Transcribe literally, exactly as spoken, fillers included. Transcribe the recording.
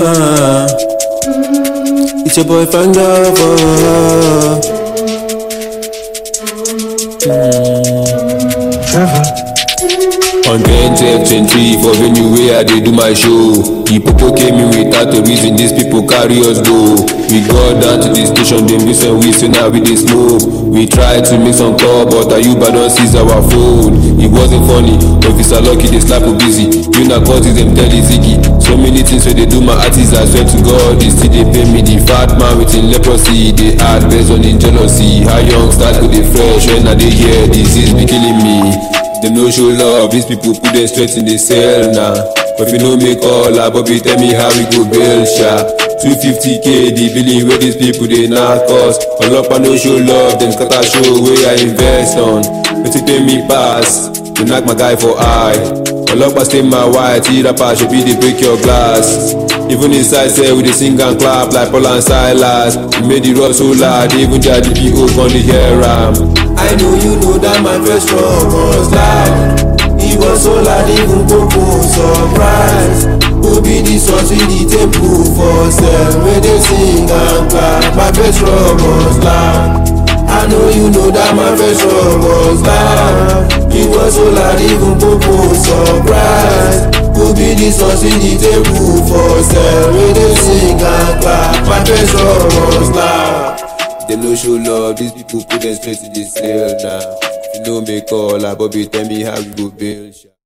Uh, it's your boy Fangover. Mm. Trevor. On ten, twelve, twenty for venue where I dey do my show. The people came in without a reason, these people carry us go. We got down to the station, them miss and we so now we dey smoke. We tried to make some call, but Ayuba don't seize our phone. It wasn't funny, Officer Lucky they slap you busy. You na cause them tell the Ziggy. So many things where they do my artists, I swear to God, they still they pay me. The fat man with in leprosy, they add based on in jealousy. How young stars go they fresh when I they hear disease be killing me. Them no show love, these people put them straight in the cell now. But if you no make all our Bobby, tell me how we go bail sha. two fifty K, the billing where these people they not cost. All up I no show love, them scatter show where I invest on. But you pay me pass, you knock my guy for eye. All up I stay my white, eat up I should be the break your glass. Even inside say we dey sing and clap like Paul and Silas. We made the road so loud, even the D P O on the hair ram. I know you know that my first song was loud. It was so loud, even Popo surprised. Who be the source in the temple for sale? When they sing and clap, my first song was loud. I know you know that my first song was loud. It was so loud, even Popo surprised. Who be the source in the temple for sale? When they sing and clap, my first song was loud. They no show love, these people put them straight in the cell now. If you no make all, Bobby tell me how you go bail.